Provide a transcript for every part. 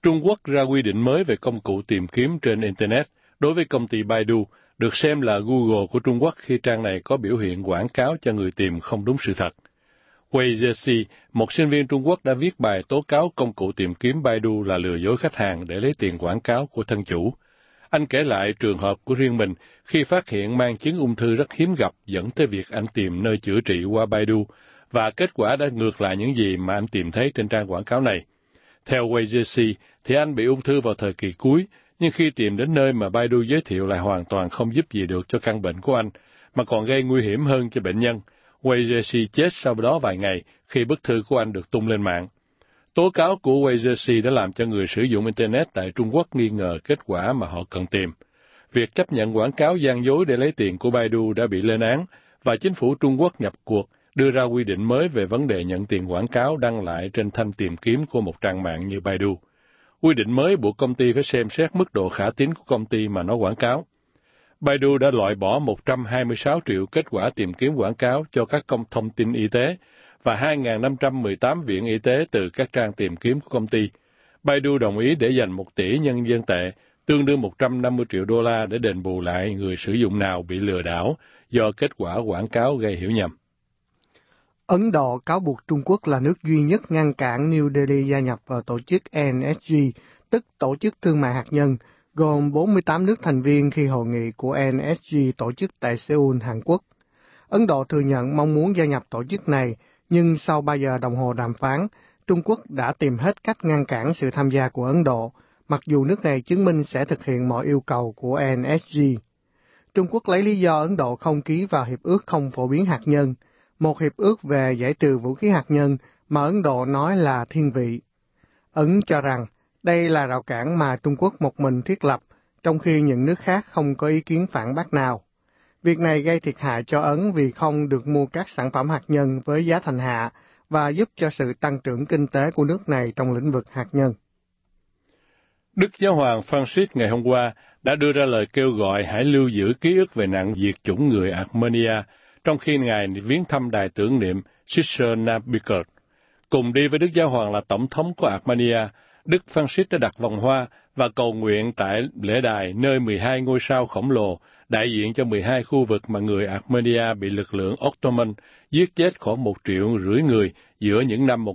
Trung Quốc ra quy định mới về công cụ tìm kiếm trên Internet đối với công ty Baidu, được xem là Google của Trung Quốc khi trang này có biểu hiện quảng cáo cho người tìm không đúng sự thật. Wei Zexi, một sinh viên Trung Quốc đã viết bài tố cáo công cụ tìm kiếm Baidu là lừa dối khách hàng để lấy tiền quảng cáo của thân chủ. Anh kể lại trường hợp của riêng mình khi phát hiện mang chứng ung thư rất hiếm gặp dẫn tới việc anh tìm nơi chữa trị qua Baidu, và kết quả đã ngược lại những gì mà anh tìm thấy trên trang quảng cáo này. Theo Wei Zexi, thì anh bị ung thư vào thời kỳ cuối, nhưng khi tìm đến nơi mà Baidu giới thiệu lại hoàn toàn không giúp gì được cho căn bệnh của anh, mà còn gây nguy hiểm hơn cho bệnh nhân. Wei Zexi chết sau đó vài ngày khi bức thư của anh được tung lên mạng. Tố cáo của Wei Zexi đã làm cho người sử dụng Internet tại Trung Quốc nghi ngờ kết quả mà họ cần tìm. Việc chấp nhận quảng cáo gian dối để lấy tiền của Baidu đã bị lên án, và chính phủ Trung Quốc nhập cuộc đưa ra quy định mới về vấn đề nhận tiền quảng cáo đăng lại trên thanh tìm kiếm của một trang mạng như Baidu. Quy định mới buộc công ty phải xem xét mức độ khả tín của công ty mà nó quảng cáo. Baidu đã loại bỏ 126 triệu kết quả tìm kiếm quảng cáo cho các thông tin y tế và 2.518 viện y tế từ các trang tìm kiếm của công ty. Baidu đồng ý để dành 1 tỷ nhân dân tệ, tương đương 150 triệu đô la để đền bù lại người sử dụng nào bị lừa đảo do kết quả quảng cáo gây hiểu nhầm. Ấn Độ cáo buộc Trung Quốc là nước duy nhất ngăn cản New Delhi gia nhập vào tổ chức NSG, tức Tổ chức Thương mại Hạt nhân, gồm 48 nước thành viên khi hội nghị của NSG tổ chức tại Seoul, Hàn Quốc. Ấn Độ thừa nhận mong muốn gia nhập tổ chức này, nhưng sau 3 giờ đồng hồ đàm phán, Trung Quốc đã tìm hết cách ngăn cản sự tham gia của Ấn Độ, mặc dù nước này chứng minh sẽ thực hiện mọi yêu cầu của NSG. Trung Quốc lấy lý do Ấn Độ không ký vào Hiệp ước Không phổ biến hạt nhân, một hiệp ước về giải trừ vũ khí hạt nhân mà Ấn Độ nói là thiên vị. Ấn cho rằng đây là rào cản mà Trung Quốc một mình thiết lập, trong khi những nước khác không có ý kiến phản bác nào. Việc này gây thiệt hại cho Ấn vì không được mua các sản phẩm hạt nhân với giá thành hạ và giúp cho sự tăng trưởng kinh tế của nước này trong lĩnh vực hạt nhân. Đức Giáo hoàng Francis ngày hôm qua đã đưa ra lời kêu gọi hãy lưu giữ ký ức về nạn diệt chủng người Armenia, trong khi Ngài viếng thăm đài tưởng niệm Sister Nabiker. Cùng đi với Đức Giáo hoàng là Tổng thống của Armenia, Đức Francis đã đặt vòng hoa và cầu nguyện tại lễ đài nơi 12 ngôi sao khổng lồ, đại diện cho 12 khu vực mà người Armenia bị lực lượng Ottoman giết chết khoảng 1,5 triệu người giữa những năm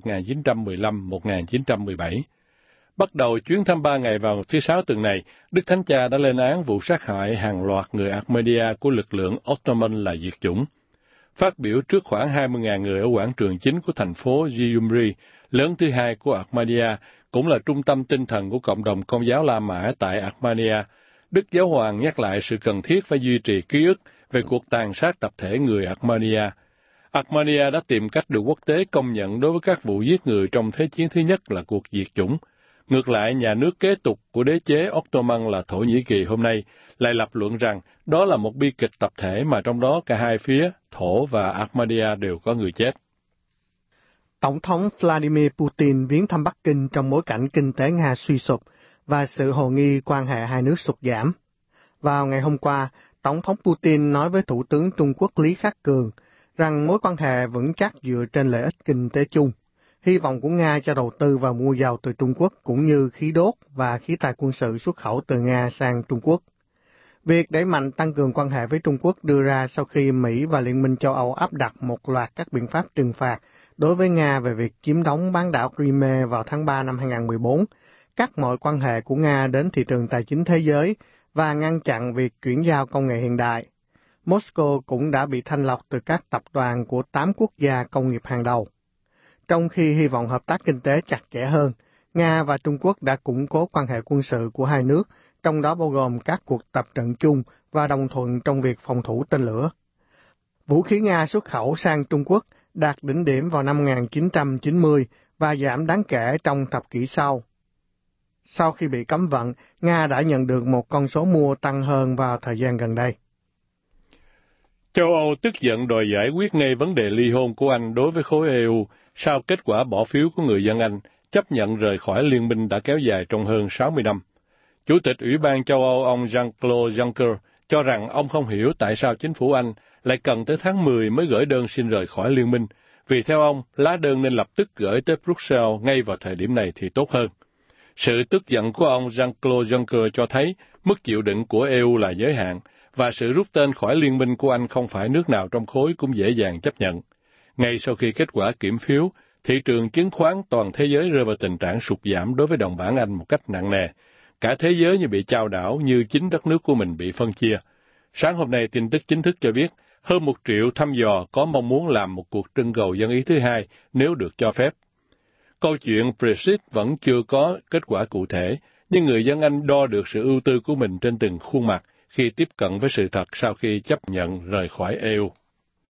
1915-1917. Bắt đầu chuyến thăm 3 ngày vào thứ Sáu tuần này, Đức Thánh Cha đã lên án vụ sát hại hàng loạt người Armenia của lực lượng Ottoman là diệt chủng. Phát biểu trước khoảng 20.000 người ở quảng trường chính của thành phố Gyumri, lớn thứ hai của Armenia, cũng là trung tâm tinh thần của cộng đồng Công giáo La Mã tại Armenia, Đức Giáo hoàng nhắc lại sự cần thiết phải duy trì ký ức về cuộc tàn sát tập thể người Armenia. Armenia đã tìm cách được quốc tế công nhận đối với các vụ giết người trong Thế chiến thứ nhất là cuộc diệt chủng. Ngược lại, nhà nước kế tục của đế chế Ottoman là Thổ Nhĩ Kỳ hôm nay lại lập luận rằng đó là một bi kịch tập thể mà trong đó cả hai phía, Thổ và Armenia đều có người chết. Tổng thống Vladimir Putin viếng thăm Bắc Kinh trong bối cảnh kinh tế Nga suy sụp và sự hồ nghi quan hệ hai nước sụt giảm. Vào ngày hôm qua, Tổng thống Putin nói với Thủ tướng Trung Quốc Lý Khắc Cường rằng mối quan hệ vững chắc dựa trên lợi ích kinh tế chung. Hy vọng của Nga cho đầu tư và mua dầu từ Trung Quốc cũng như khí đốt và khí tài quân sự xuất khẩu từ Nga sang Trung Quốc. Việc đẩy mạnh tăng cường quan hệ với Trung Quốc đưa ra sau khi Mỹ và Liên minh châu Âu áp đặt một loạt các biện pháp trừng phạt đối với Nga về việc chiếm đóng bán đảo Crimea vào tháng 3 năm 2014, cắt mọi quan hệ của Nga đến thị trường tài chính thế giới và ngăn chặn việc chuyển giao công nghệ hiện đại. Moscow cũng đã bị thanh lọc từ các tập đoàn của 8 quốc gia công nghiệp hàng đầu. Trong khi hy vọng hợp tác kinh tế chặt chẽ hơn, Nga và Trung Quốc đã củng cố quan hệ quân sự của hai nước, trong đó bao gồm các cuộc tập trận chung và đồng thuận trong việc phòng thủ tên lửa. Vũ khí Nga xuất khẩu sang Trung Quốc đạt đỉnh điểm vào năm 1990 và giảm đáng kể trong thập kỷ sau. Sau khi bị cấm vận, Nga đã nhận được một con số mua tăng hơn vào thời gian gần đây. Châu Âu tức giận đòi giải quyết ngay vấn đề ly hôn của Anh đối với khối EU sau kết quả bỏ phiếu của người dân Anh chấp nhận rời khỏi liên minh đã kéo dài trong hơn 60 năm. Chủ tịch Ủy ban châu Âu ông Jean-Claude Juncker cho rằng ông không hiểu tại sao chính phủ Anh lại cần tới tháng 10 mới gửi đơn xin rời khỏi liên minh, vì theo ông, lá đơn nên lập tức gửi tới Bruxelles ngay vào thời điểm này thì tốt hơn. Sự tức giận của ông Jean-Claude Juncker cho thấy mức chịu đựng của EU là giới hạn, và sự rút tên khỏi liên minh của Anh không phải nước nào trong khối cũng dễ dàng chấp nhận. Ngay sau khi kết quả kiểm phiếu, thị trường chứng khoán toàn thế giới rơi vào tình trạng sụt giảm đối với đồng bảng Anh một cách nặng nề. Cả thế giới như bị chao đảo, như chính đất nước của mình bị phân chia. Sáng hôm nay, tin tức chính thức cho biết, hơn 1 triệu thăm dò có mong muốn làm một cuộc trưng cầu dân ý thứ hai nếu được cho phép. Câu chuyện Brexit vẫn chưa có kết quả cụ thể, nhưng người dân Anh đo được sự ưu tư của mình trên từng khuôn mặt khi tiếp cận với sự thật sau khi chấp nhận rời khỏi EU.